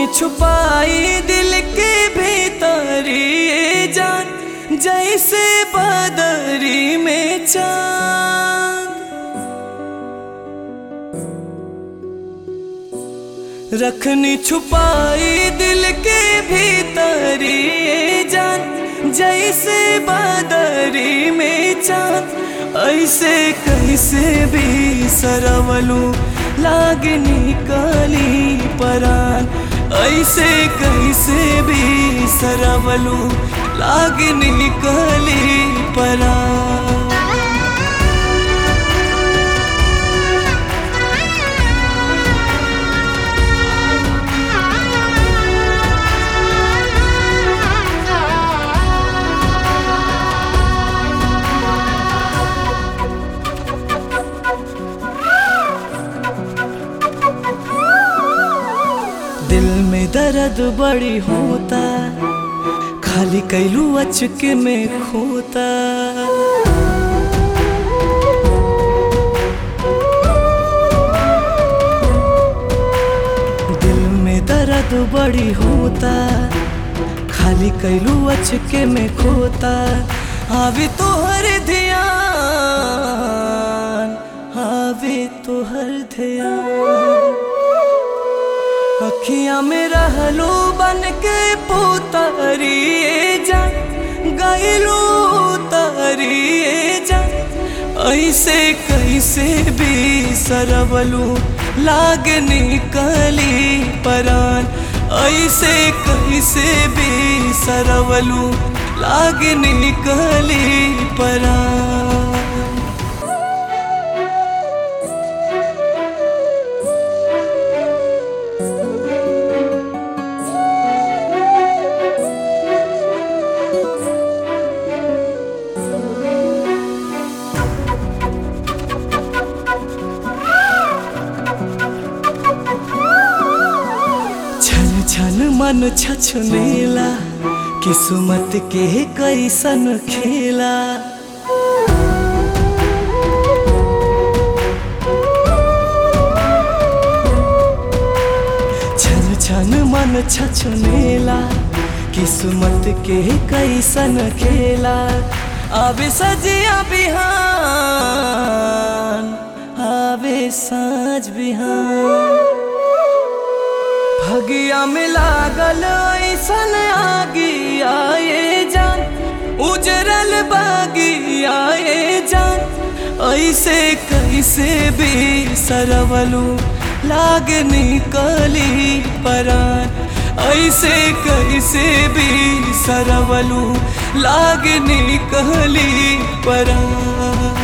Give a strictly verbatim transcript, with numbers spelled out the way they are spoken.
रखनी छुपाई दिल के भीतर ये जान, जैसे बदरी में चांद। रखनी छुपाई दिल के भीतर ये जान, जैसे बदरी में चांद। ऐसे कैसे भी सरवलू लागनी काली परान, ऐसे कैसे भी सरवलू लागनी काली परान। दिल में दर्द बड़ी होता, खाली कैलू अचके में खोता। दिल में दर्द बड़ी होता, खाली कैलू अचके में खोता। आवे तो हर ध्यान, आवे तो हर ध्यान। अखियां में रहलू बन के पुतरिए जा, गईलू तरिए जा। ऐसे कैसे भी सरवलू लागनी काली परान, ऐसे कैसे भी सरवलू लागनी काली परान। छन मन छछनेला, किस्मत के कैसन खेला। छन छन मन छछनेला, किस्मत के कैसन खेला। आवे सजिया बिहान, आवे साँझ बिहान। भगिया में लागल ऐसन आगी आए जान, उजरल बागी आए जान। ऐसे कैसे भी सरवलू लागनी काली परान, ऐसे कैसे भी सरवलू लागनी काली परान।